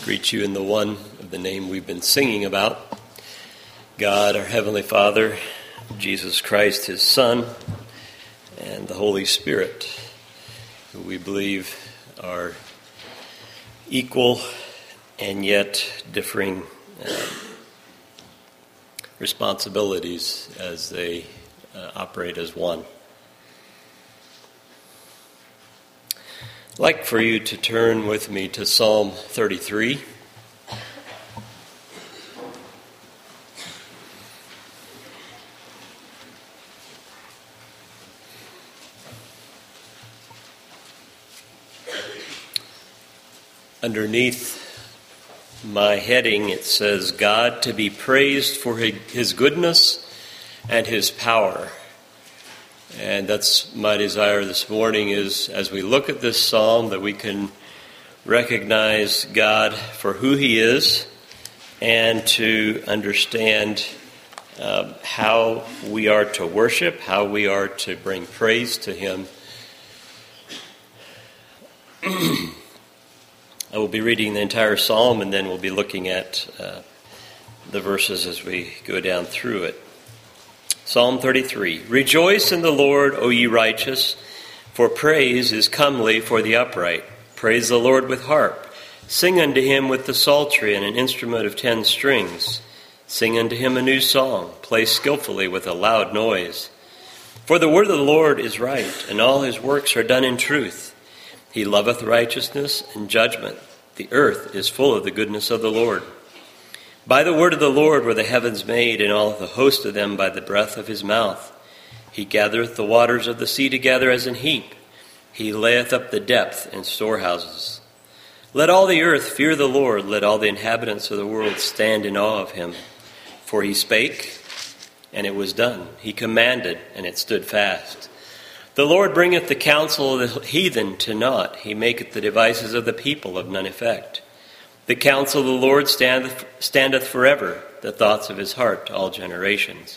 Greet you in the one of the name we've been singing about, God, our Heavenly Father, Jesus Christ, His Son, and the Holy Spirit, who we believe are equal and yet differing responsibilities as they operate as one. I'd like for you to turn with me to Psalm 33. Underneath my heading it says, God to be praised for His goodness and His power. And that's my desire this morning, is as we look at this psalm that we can recognize God for who He is and to understand how we are to worship, how we are to bring praise to Him. I will be reading the entire psalm, and then we'll be looking at the verses as we go down through it. Psalm 33. Rejoice in the Lord, O ye righteous, for praise is comely for the upright. Praise the Lord with harp. Sing unto Him with the psaltery and an instrument of 10 strings. Sing unto Him a new song. Play skillfully with a loud noise. For the word of the Lord is right, and all His works are done in truth. He loveth righteousness and judgment. The earth is full of the goodness of the Lord. By the word of the Lord were the heavens made, and all the host of them by the breath of His mouth. He gathereth the waters of the sea together as an heap. He layeth up the depth in storehouses. Let all the earth fear the Lord. Let all the inhabitants of the world stand in awe of Him. For He spake, and it was done. He commanded, and it stood fast. The Lord bringeth the counsel of the heathen to naught. He maketh the devices of the people of none effect. The counsel of the Lord standeth forever, the thoughts of His heart to all generations.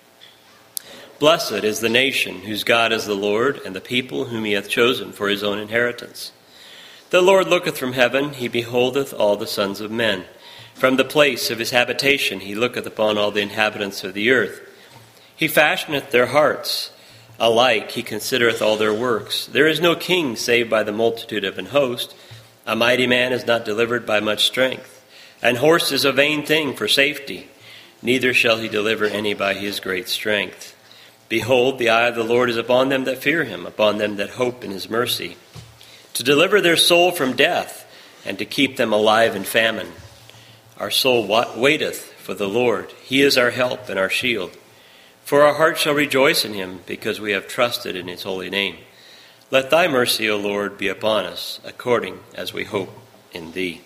Blessed is the nation whose God is the Lord, and the people whom He hath chosen for His own inheritance. The Lord looketh from heaven, He beholdeth all the sons of men. From the place of His habitation He looketh upon all the inhabitants of the earth. He fashioneth their hearts. Alike He considereth all their works. There is no king save by the multitude of an host. A mighty man is not delivered by much strength. An horse is a vain thing for safety. Neither shall he deliver any by his great strength. Behold, the eye of the Lord is upon them that fear Him, upon them that hope in His mercy, to deliver their soul from death, and to keep them alive in famine. Our soul waiteth for the Lord. He is our help and our shield. For our heart shall rejoice in Him, because we have trusted in His holy name. Let Thy mercy, O Lord, be upon us, according as we hope in Thee.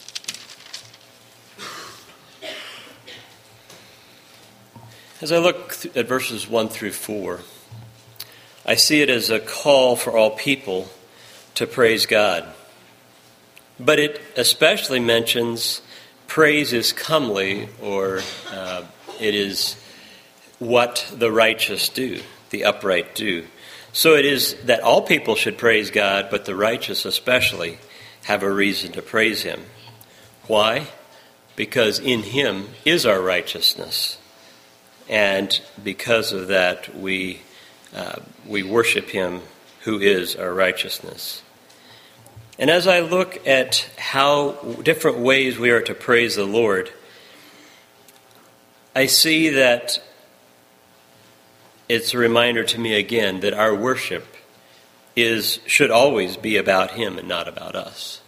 As I look at verses 1 through 4, I see it as a call for all people to praise God. But it especially mentions praise is comely, or it is what the righteous do, the upright do. So it is that all people should praise God, but the righteous especially have a reason to praise Him. Why? Because in Him is our righteousness. And because of that, we worship Him who is our righteousness. And as I look at how different ways we are to praise the Lord, I see that it's a reminder to me again that our worship should always be about Him and not about us.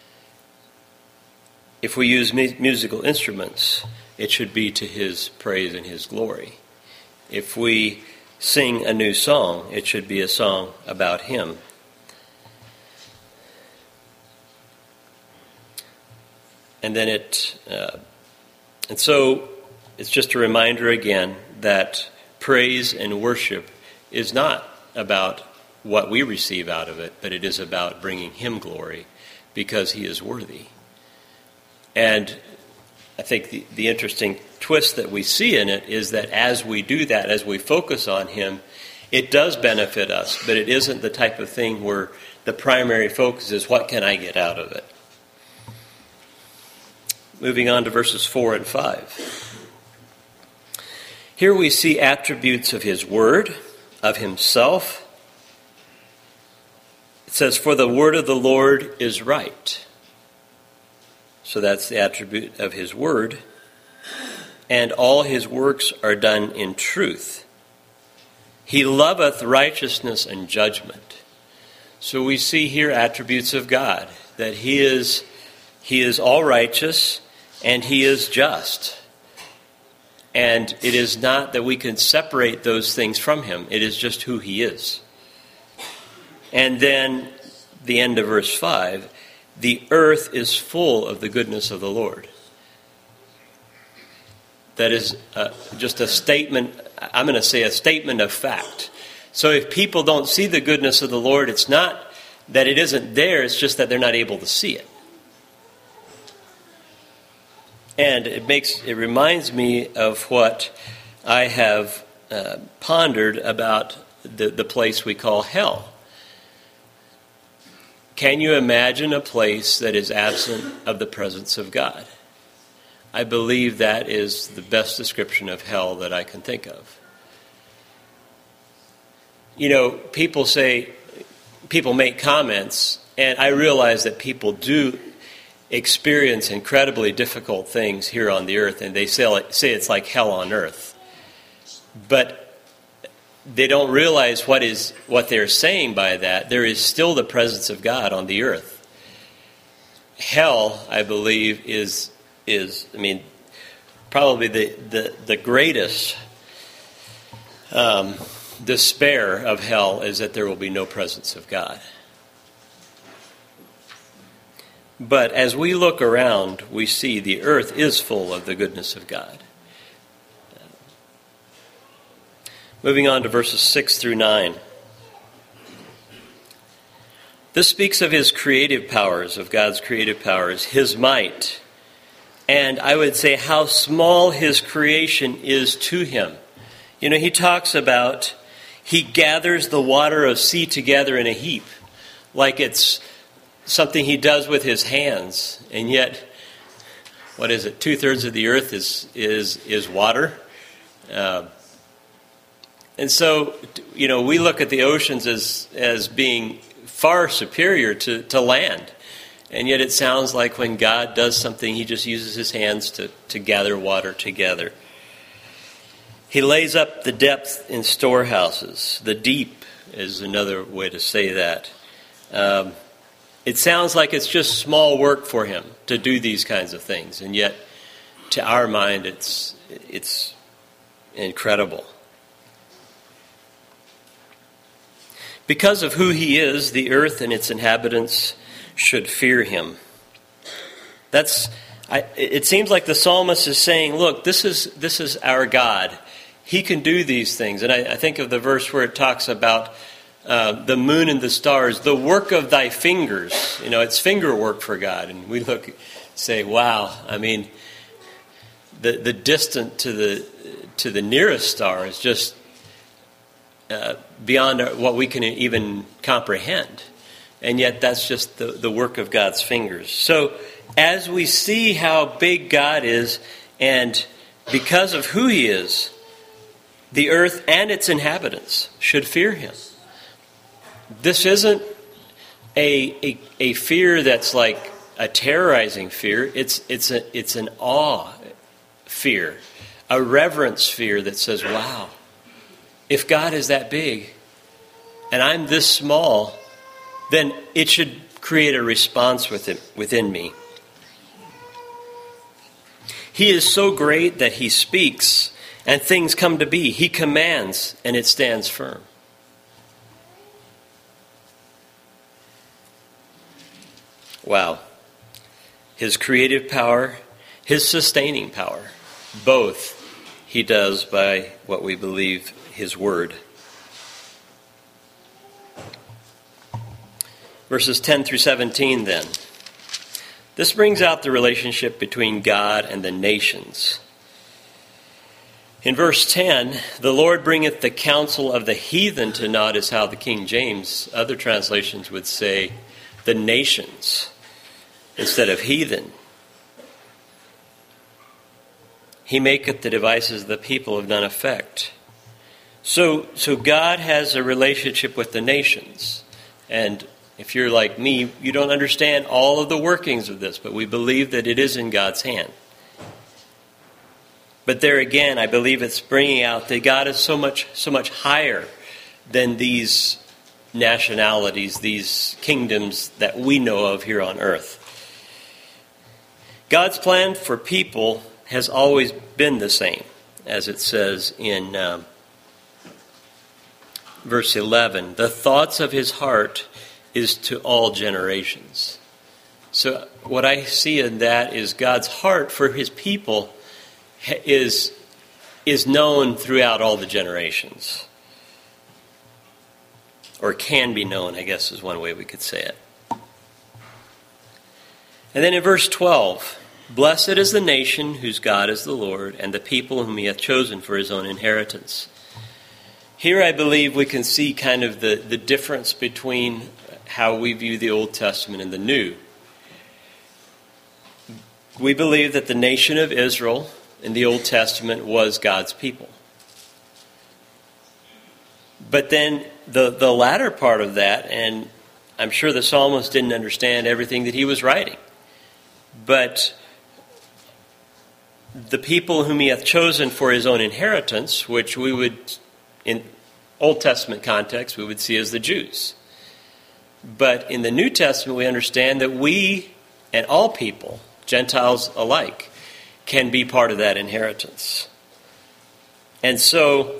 If we use musical instruments, it should be to His praise and His glory. If we sing a new song, it should be a song about Him. And then so it's just a reminder again that praise and worship is not about what we receive out of it, but it is about bringing Him glory because He is worthy. And I think the interesting twist that we see in it is that as we do that, as we focus on Him, it does benefit us, but it isn't the type of thing where the primary focus is what can I get out of it. Moving on to verses 4 and 5. Here we see attributes of his word, of himself. It says, for the word of the Lord is right. So that's the attribute of his word. And all his works are done in truth. He loveth righteousness and judgment. So we see here attributes of God, that he is all righteous and he is just. And it is not that we can separate those things from him. It is just who he is. And then the end of verse 5, the earth is full of the goodness of the Lord. That is just a statement, I'm going to say a statement of fact. So if people don't see the goodness of the Lord, it's not that it isn't there, it's just that they're not able to see it. And it reminds me of what I have pondered about the place we call hell. Can you imagine a place that is absent of the presence of God? I believe that is the best description of hell that I can think of. You know, people make comments, and I realize that people do experience incredibly difficult things here on the earth, and they say it's like hell on earth. But they don't realize what they're saying by that. There is still the presence of God on the earth. Hell, I believe, is probably the greatest despair of hell is that there will be no presence of God. But as we look around, we see the earth is full of the goodness of God. Moving on to verses 6 through 9. This speaks of his creative powers, of God's creative powers, his might. And I would say how small his creation is to him. You know, he talks about he gathers the water of sea together in a heap, like it's something he does with his hands. And yet, what is it? 2/3 of the earth is water. And so, you know, we look at the oceans as being far superior to land. And yet it sounds like when God does something, he just uses his hands to gather water together. He lays up the depth in storehouses. The deep is another way to say that. It sounds like it's just small work for him to do these kinds of things. And yet, to our mind, it's incredible. Because of who he is, the earth and its inhabitants should fear him. It seems like the psalmist is saying, look, this is our God. He can do these things. And I think of the verse where it talks about the moon and the stars, the work of thy fingers. You know, it's finger work for God. And we say, wow, I mean, the distant to the nearest star is just beyond what we can even comprehend. And yet that's just the work of God's fingers. So as we see how big God is, and because of who he is, the earth and its inhabitants should fear him. This isn't a fear that's like a terrorizing fear. It's an awe fear, a reverence fear that says, wow, if God is that big and I'm this small, then it should create a response within me. He is so great that he speaks and things come to be. He commands and it stands firm. Wow. His creative power, his sustaining power, both he does by what we believe his word. Verses 10 through 17 then. This brings out the relationship between God and the nations. In verse 10, the Lord bringeth the counsel of the heathen to naught, is how the King James, other translations would say, the nations, instead of heathen. He maketh the devices of the people of none effect. So God has a relationship with the nations. And if you're like me, you don't understand all of the workings of this, but we believe that it is in God's hand. But there again, I believe it's bringing out that God is so much higher than these nationalities, these kingdoms that we know of here on earth. God's plan for people has always been the same, as it says in verse 11. The thoughts of his heart is to all generations. So what I see in that is God's heart for his people is known throughout all the generations. Or can be known, I guess is one way we could say it. And then in verse 12, blessed is the nation whose God is the Lord, and the people whom he hath chosen for his own inheritance. Here I believe we can see kind of the difference between how we view the Old Testament and the New. We believe that the nation of Israel in the Old Testament was God's people. But then the latter part of that, and I'm sure the psalmist didn't understand everything that he was writing, but the people whom he hath chosen for his own inheritance, which we would, in Old Testament context, we would see as the Jews. But in the New Testament, we understand that we and all people, Gentiles alike, can be part of that inheritance. And so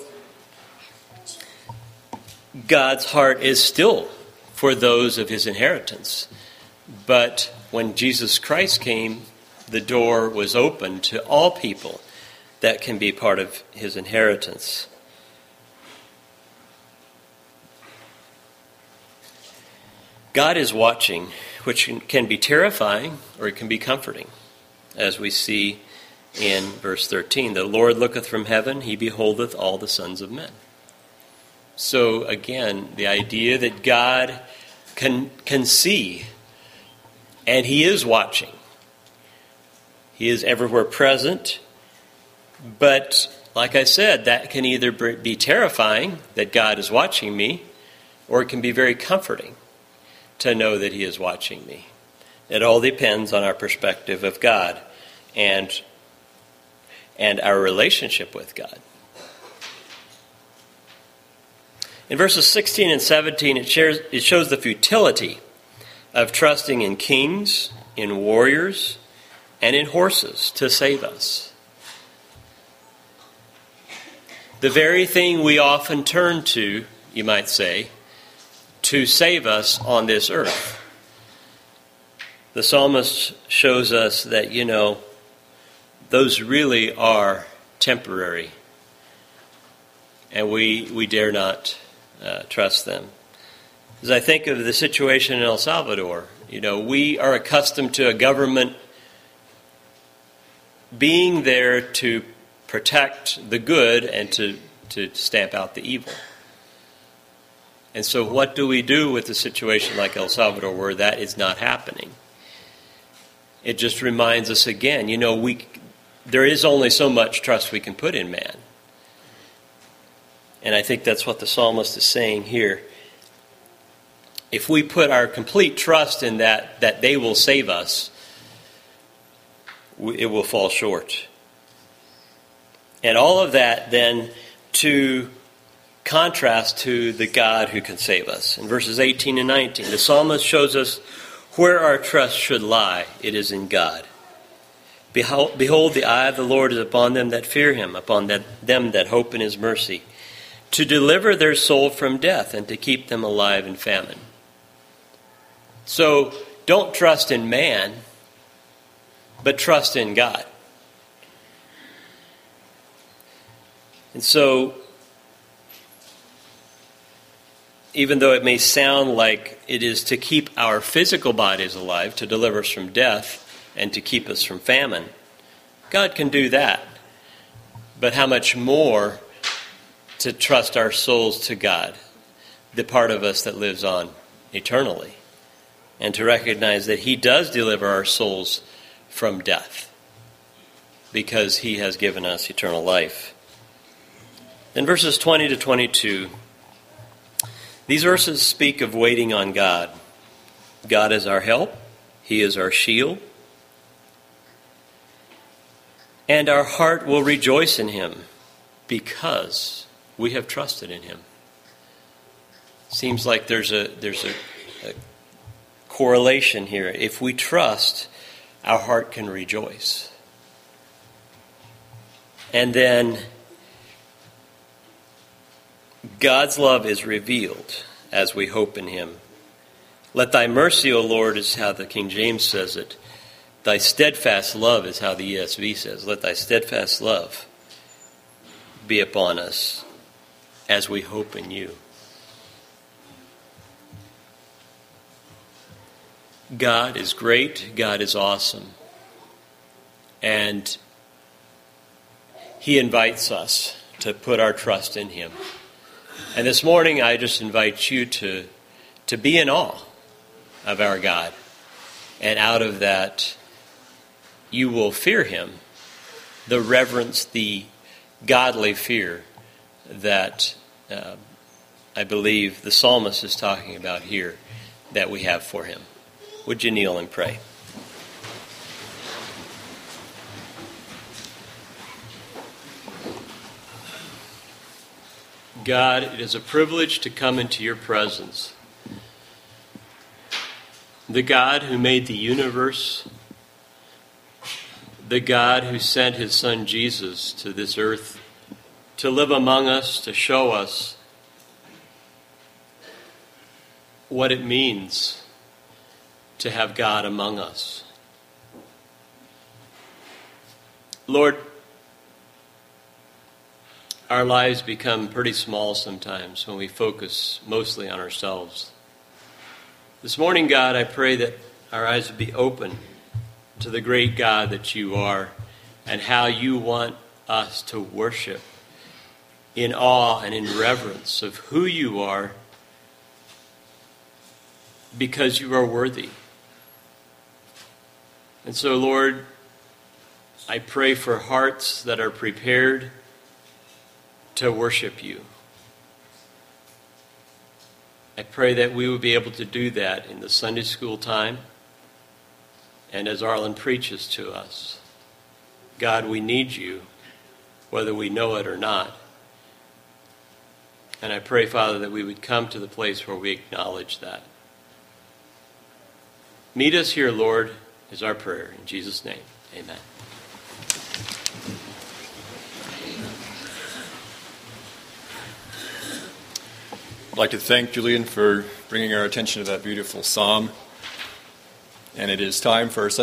God's heart is still for those of his inheritance. But when Jesus Christ came, the door was open to all people that can be part of his inheritance. God is watching, which can be terrifying or it can be comforting, as we see in verse 13. The Lord looketh from heaven, he beholdeth all the sons of men. So again, the idea that God can see, and he is watching. He is everywhere present. But like I said, that can either be terrifying, that God is watching me, or it can be very comforting to know that he is watching me. It all depends on our perspective of God and our relationship with God. In verses 16 and 17, it shows the futility of trusting in kings, in warriors, and in horses to save us. The very thing we often turn to, you might say, to save us on this earth. The psalmist shows us that, those really are temporary. And we dare not trust them. As I think of the situation in El Salvador, we are accustomed to a government being there to protect the good and to stamp out the evil. And so what do we do with a situation like El Salvador where that is not happening? It just reminds us again, there is only so much trust we can put in man. And I think that's what the psalmist is saying here. If we put our complete trust in that they will save us, it will fall short. And all of that then to contrast to the God who can save us. In verses 18 and 19, the psalmist shows us where our trust should lie. It is in God. Behold, the eye of the Lord is upon them that fear him, upon them that hope in his mercy, to deliver their soul from death and to keep them alive in famine. So don't trust in man, but trust in God. And so, even though it may sound like it is to keep our physical bodies alive, to deliver us from death, and to keep us from famine, God can do that. But how much more to trust our souls to God, the part of us that lives on eternally, and to recognize that he does deliver our souls from death. because he has given us eternal life. In verses 20 to 22, these verses speak of waiting on God. God is our help. He is our shield. And our heart will rejoice in him because we have trusted in him. Seems like there's a correlation here. If we trust, our heart can rejoice. And then God's love is revealed as we hope in him. Let thy mercy, O Lord, is how the King James says it. Thy steadfast love is how the ESV says. Let thy steadfast love be upon us as we hope in you. God is great. God is awesome. And he invites us to put our trust in him. And this morning, I just invite you to be in awe of our God. And out of that, you will fear him. The reverence, the godly fear that I believe the psalmist is talking about here that we have for him. Would you kneel and pray? God, it is a privilege to come into your presence. The God who made the universe, the God who sent his son Jesus to this earth to live among us, to show us what it means to have God among us. Lord, our lives become pretty small sometimes when we focus mostly on ourselves. This morning, God, I pray that our eyes would be open to the great God that you are and how you want us to worship in awe and in reverence of who you are because you are worthy. And so, Lord, I pray for hearts that are prepared to worship you. I pray that we will be able to do that in the Sunday school time and as Arlen preaches to us. God, we need you, whether we know it or not. And I pray, Father, that we would come to the place where we acknowledge that. Meet us here, Lord, is our prayer. In Jesus' name, amen. I'd like to thank Julian for bringing our attention to that beautiful psalm. And it is time for our